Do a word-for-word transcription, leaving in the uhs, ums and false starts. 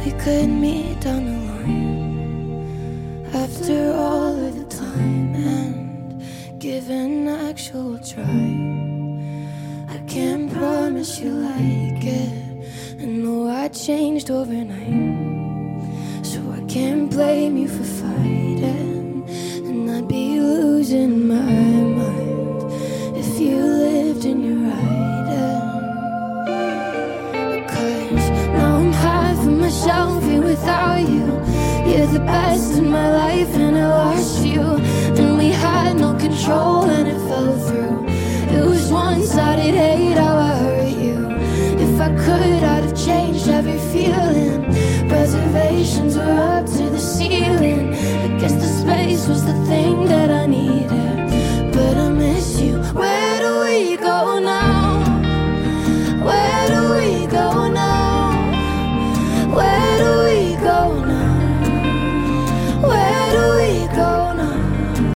we could meet down the line after all of the time and give an actual try. I can't promise you like it, I know I changed overnight, so I can't blame you for fighting, and I'd be losing my mind if you lived in your hiding. Cause now I'm half of myself here without you. You're the best in my life and I lost you, and we had no control and it fell through. It was one-sided hate, how I hurt you. If I could, I'd have changed every feeling. Reservations were up to the ceiling. I guess the space was the thing that I needed.